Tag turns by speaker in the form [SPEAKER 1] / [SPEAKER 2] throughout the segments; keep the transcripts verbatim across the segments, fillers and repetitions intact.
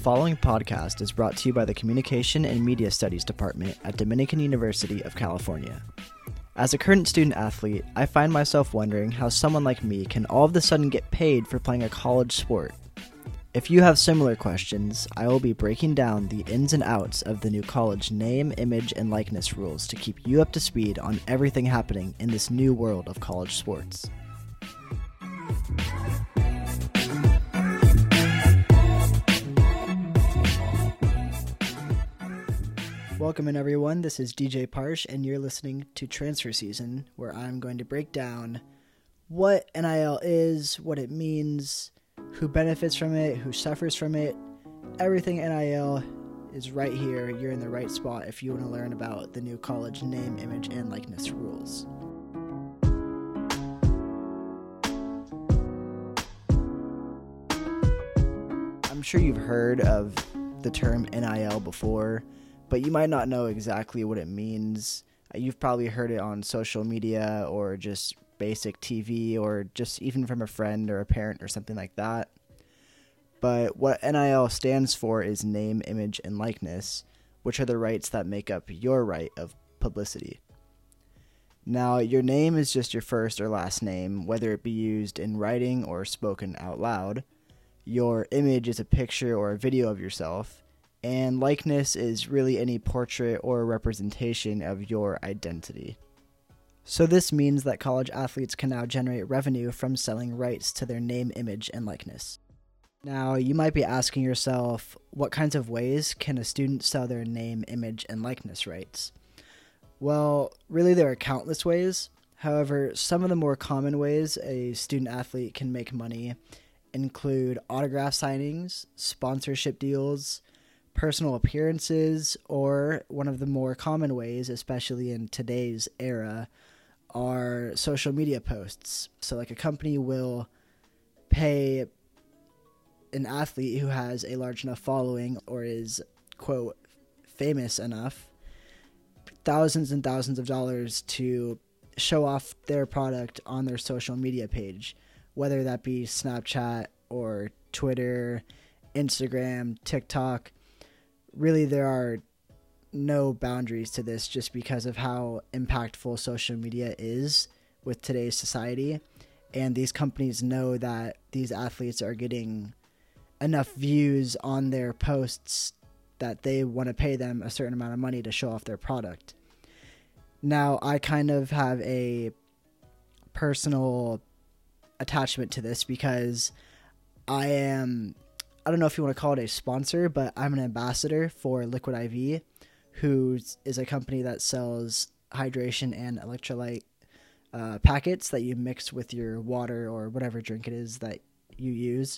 [SPEAKER 1] following podcast is brought to you by the Communication and Media Studies Department at Dominican University of California. As a current student athlete, I find myself wondering how someone like me can all of a sudden get paid for playing a college sport. If you have similar questions, I will be breaking down the ins and outs of the new college name, image, and likeness rules to keep you up to speed on everything happening in this new world of college sports. Welcome in, everyone. This is D J Parsh, and you're listening to Transfer Season, where I'm going to break down what N I L is, what it means, who benefits from it, who suffers from it. Everything N I L is right here. You're in the right spot if you want to learn about the new college name, image, and likeness rules. I'm sure you've heard of the term N I L before, but you might not know exactly what it means. You've probably heard it on social media or just basic T V or just even from a friend or a parent or something like that. But what N I L stands for is name, image, and likeness, which are the rights that make up your right of publicity. Now, your name is just your first or last name, whether it be used in writing or spoken out loud. Your image is a picture or a video of yourself. And likeness is really any portrait or representation of your identity. So this means that college athletes can now generate revenue from selling rights to their name, image, and likeness. Now, you might be asking yourself, what kinds of ways can a student sell their name, image, and likeness rights? Well, really there are countless ways. However, some of the more common ways a student athlete can make money include autograph signings, sponsorship deals, personal appearances, or one of the more common ways, especially in today's era, are social media posts. So like a company will pay an athlete who has a large enough following or is, quote, famous enough, thousands and thousands of dollars to show off their product on their social media page, whether that be Snapchat or Twitter, Instagram, TikTok. Really, there are no boundaries to this just because of how impactful social media is with today's society. And these companies know that these athletes are getting enough views on their posts that they want to pay them a certain amount of money to show off their product. Now, I kind of have a personal attachment to this because I am... I don't know if you want to call it a sponsor, but I'm an ambassador for Liquid I V, who is a company that sells hydration and electrolyte uh, packets that you mix with your water or whatever drink it is that you use.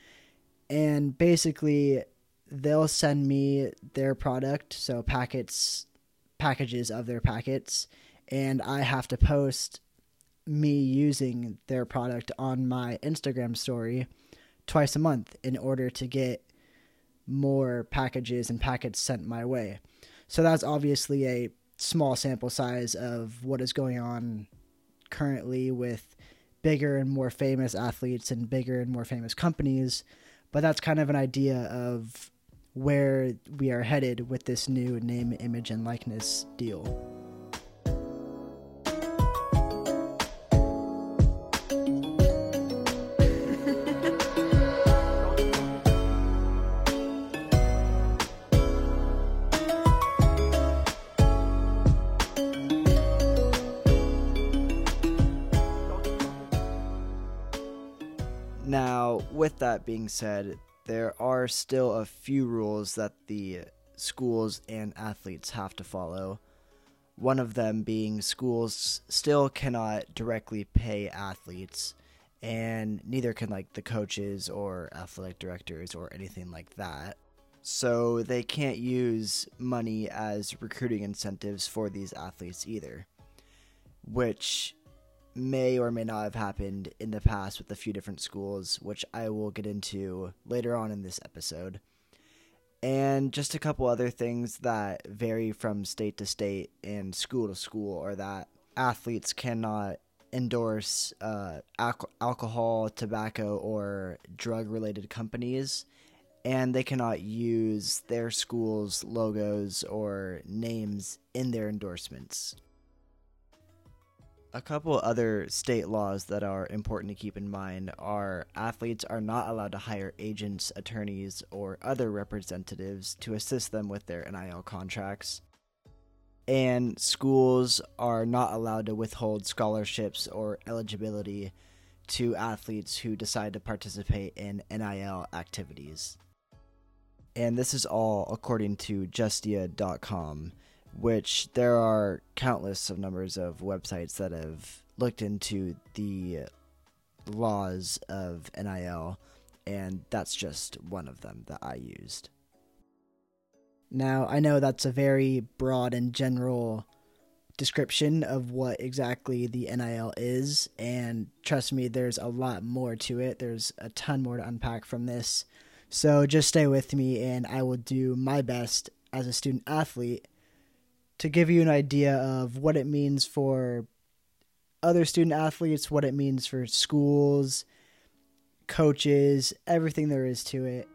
[SPEAKER 1] And basically, they'll send me their product, so packets, packages of their packets, and I have to post me using their product on my Instagram story twice a month in order to get more packages and packets sent my way. So that's obviously a small sample size of what is going on currently with bigger and more famous athletes and bigger and more famous companies, but that's kind of an idea of where we are headed with this new name, image, and likeness deal. Now, with that being said, there are still a few rules that the schools and athletes have to follow. One of them being schools still cannot directly pay athletes, and neither can like the coaches or athletic directors or anything like that. So they can't use money as recruiting incentives for these athletes either, which may or may not have happened in the past with a few different schools, which I will get into later on in this episode. And just a couple other things that vary from state to state and school to school are that athletes cannot endorse uh, al- alcohol, tobacco, or drug-related companies, and they cannot use their school's logos or names in their endorsements. A couple other state laws that are important to keep in mind are athletes are not allowed to hire agents, attorneys, or other representatives to assist them with their N I L contracts. And schools are not allowed to withhold scholarships or eligibility to athletes who decide to participate in N I L activities. And this is all according to Justia dot com, which there are countless of numbers of websites that have looked into the laws of N I L, and that's just one of them that I used. Now, I know that's a very broad and general description of what exactly the N I L is, and trust me, there's a lot more to it. There's a ton more to unpack from this. So just stay with me, and I will do my best as a student athlete to give you an idea of what it means for other student athletes, what it means for schools, coaches, everything there is to it.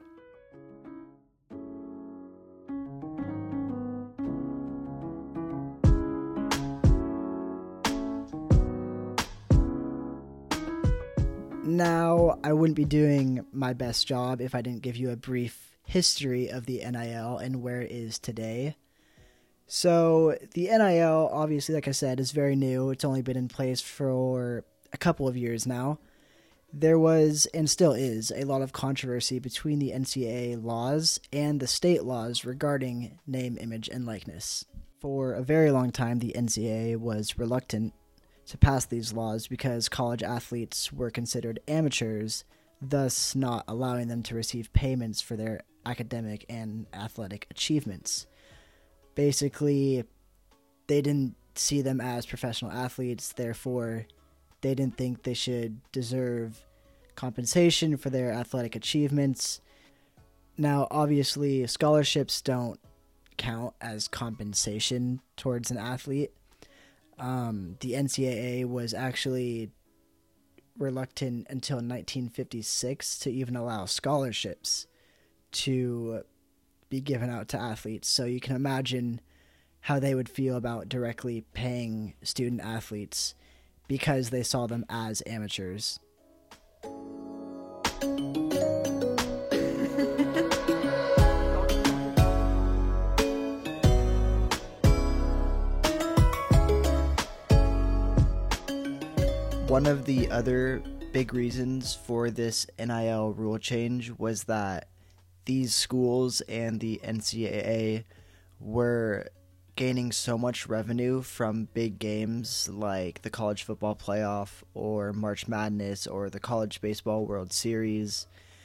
[SPEAKER 1] Now, I wouldn't be doing my best job if I didn't give you a brief history of the N I L and where it is today. So, the N I L, obviously, like I said, is very new. It's only been in place for a couple of years now. There was, and still is, a lot of controversy between the N C double A laws and the state laws regarding name, image, and likeness. For a very long time, the N C double A was reluctant to pass these laws because college athletes were considered amateurs, thus not allowing them to receive payments for their academic and athletic achievements. Basically, they didn't see them as professional athletes, therefore they didn't think they should deserve compensation for their athletic achievements. Now, obviously, scholarships don't count as compensation towards an athlete. Um, the N C double A was actually reluctant until nineteen fifty-six to even allow scholarships to be given out to athletes. So you can imagine how they would feel about directly paying student athletes because they saw them as amateurs. One of the other big reasons for this N I L rule change was that these schools and the N C double A were gaining so much revenue from big games like the College Football Playoff or March Madness or the College Baseball World Series,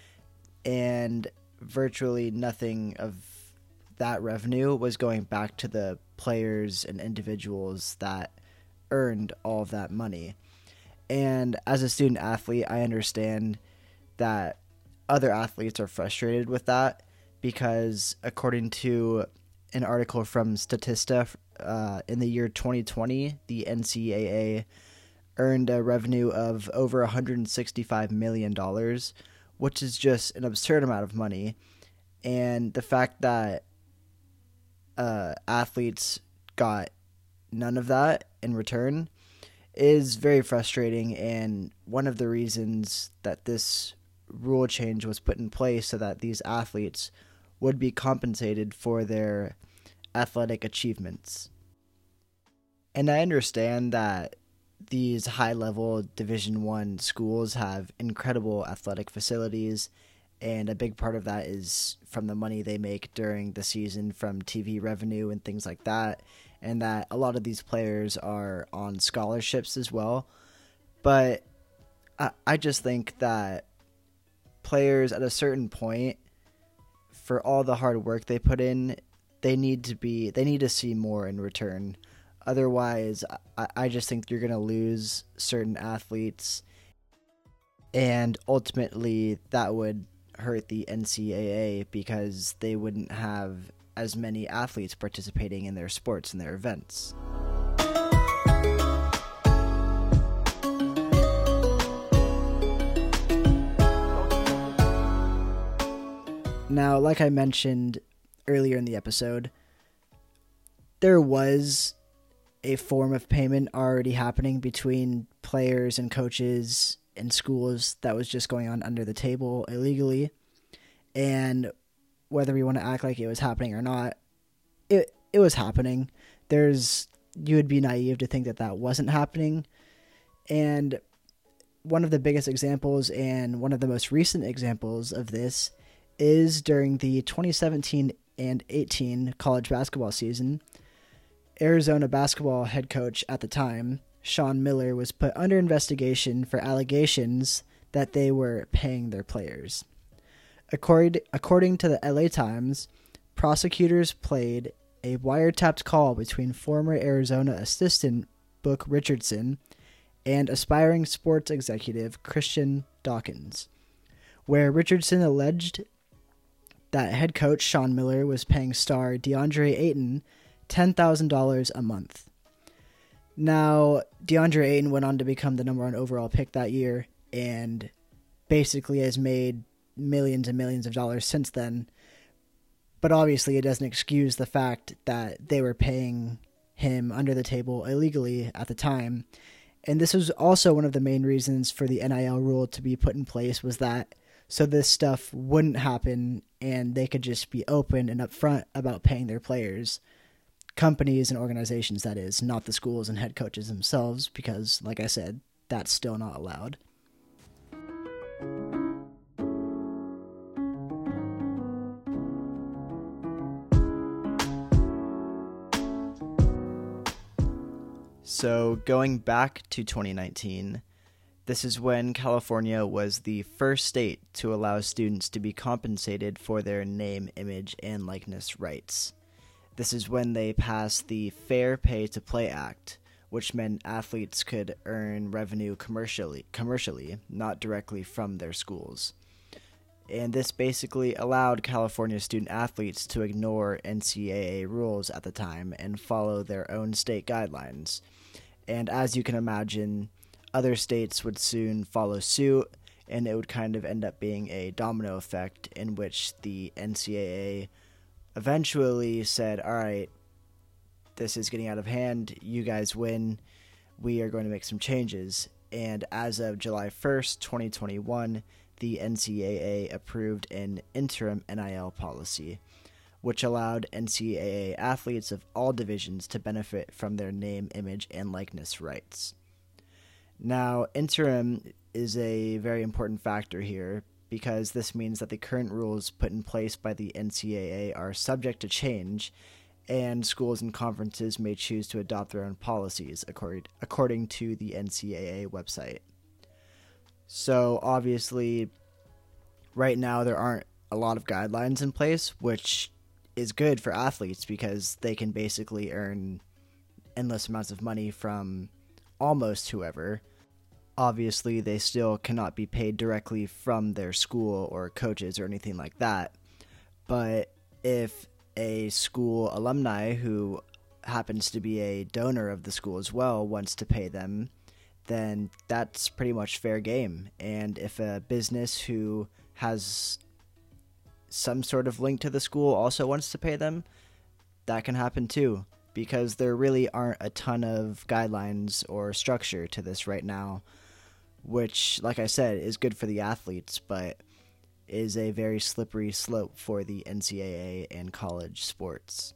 [SPEAKER 1] and virtually nothing of that revenue was going back to the players and individuals that earned all of that money. And as a student athlete, I understand that other athletes are frustrated with that because according to an article from Statista, uh, in the year twenty twenty, the N C double A earned a revenue of over one hundred sixty-five million dollars, which is just an absurd amount of money. And the fact that uh, athletes got none of that in return is very frustrating, and one of the reasons that this rule change was put in place so that these athletes would be compensated for their athletic achievements. And I understand that these high-level Division One schools have incredible athletic facilities, and a big part of that is from the money they make during the season from T V revenue and things like that, and that a lot of these players are on scholarships as well. But I, I just think that players at a certain point, for all the hard work they put in, they need to be they need to see more in return. Otherwise, I, I just think you're going to lose certain athletes, and ultimately that would hurt the N C double A because they wouldn't have as many athletes participating in their sports and their events. Now, like I mentioned earlier in the episode, there was a form of payment already happening between players and coaches and schools that was just going on under the table illegally. And whether we want to act like it was happening or not, it it was happening. There's you would be naive to think that that wasn't happening. And one of the biggest examples and one of the most recent examples of this is during the twenty seventeen and eighteen college basketball season. Arizona basketball head coach at the time, Sean Miller, was put under investigation for allegations that they were paying their players. According, according to the L A Times, prosecutors played a wiretapped call between former Arizona assistant Book Richardson and aspiring sports executive Christian Dawkins, where Richardson alleged that head coach Sean Miller was paying star DeAndre Ayton ten thousand dollars a month. Now, DeAndre Ayton went on to become the number one overall pick that year and basically has made millions and millions of dollars since then. But obviously it doesn't excuse the fact that they were paying him under the table illegally at the time. And this was also one of the main reasons for the N I L rule to be put in place, was that so this stuff wouldn't happen and they could just be open and upfront about paying their players. Companies and organizations, that is, not the schools and head coaches themselves, because, like I said, that's still not allowed. So, going back to twenty nineteen, this is when California was the first state to allow students to be compensated for their name, image, and likeness rights. This is when they passed the Fair Pay to Play Act, which meant athletes could earn revenue commercially, commercially, not directly from their schools. And this basically allowed California student athletes to ignore N C double A rules at the time and follow their own state guidelines. And as you can imagine, other states would soon follow suit, and it would kind of end up being a domino effect in which the N C double A eventually said, all right, this is getting out of hand, you guys win, we are going to make some changes. And as of July first, twenty twenty-one, the N C double A approved an interim N I L policy, which allowed N C double A athletes of all divisions to benefit from their name, image, and likeness rights. Now, interim is a very important factor here, because this means that the current rules put in place by the N C double A are subject to change, and schools and conferences may choose to adopt their own policies, according, according to the N C double A website. So, obviously, right now there aren't a lot of guidelines in place, which is good for athletes because they can basically earn endless amounts of money from almost whoever. Obviously, they still cannot be paid directly from their school or coaches or anything like that. But if a school alumni who happens to be a donor of the school as well wants to pay them, then that's pretty much fair game. And if a business who has some sort of link to the school also wants to pay them, that can happen too, because there really aren't a ton of guidelines or structure to this right now, which, like I said, is good for the athletes, but is a very slippery slope for the N C double A and college sports.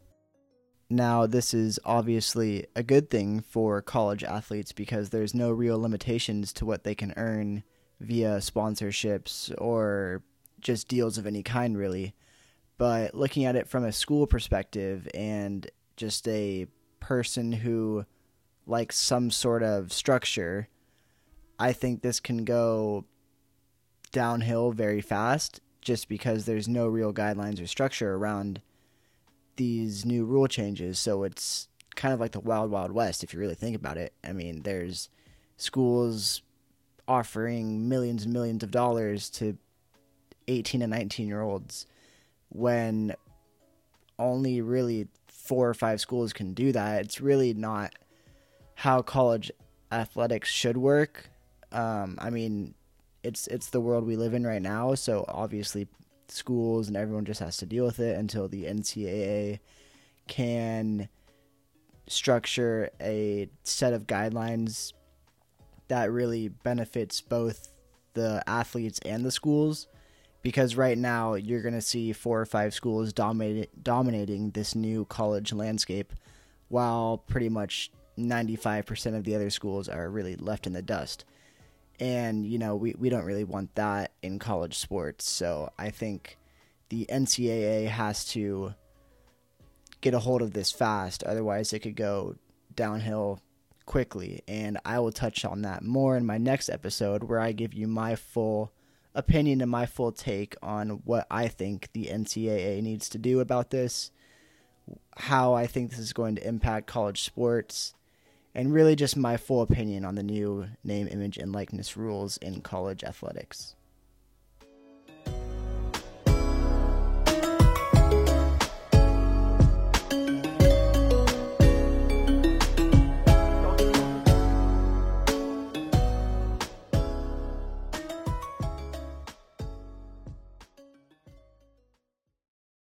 [SPEAKER 1] Now, this is obviously a good thing for college athletes because there's no real limitations to what they can earn via sponsorships or just deals of any kind, really. But looking at it from a school perspective and just a person who likes some sort of structure, I think this can go downhill very fast just because there's no real guidelines or structure around these new rule changes. So it's kind of like the wild, wild west if you really think about it. I mean, there's schools offering millions and millions of dollars to eighteen and nineteen year olds when only really four or five schools can do that. It's really not how college athletics should work. Um, I mean, it's it's the world we live in right now, so obviously schools and everyone just has to deal with it until the N C double A can structure a set of guidelines that really benefits both the athletes and the schools. Because right now you're going to see four or five schools dominate, dominating this new college landscape, while pretty much ninety-five percent of the other schools are really left in the dust. And, you know, we, we don't really want that in college sports. So I think the N C double A has to get a hold of this fast. Otherwise, it could go downhill quickly. And I will touch on that more in my next episode, where I give you my full opinion and my full take on what I think the N C double A needs to do about this, how I think this is going to impact college sports, and really just my full opinion on the new name, image, and likeness rules in college athletics.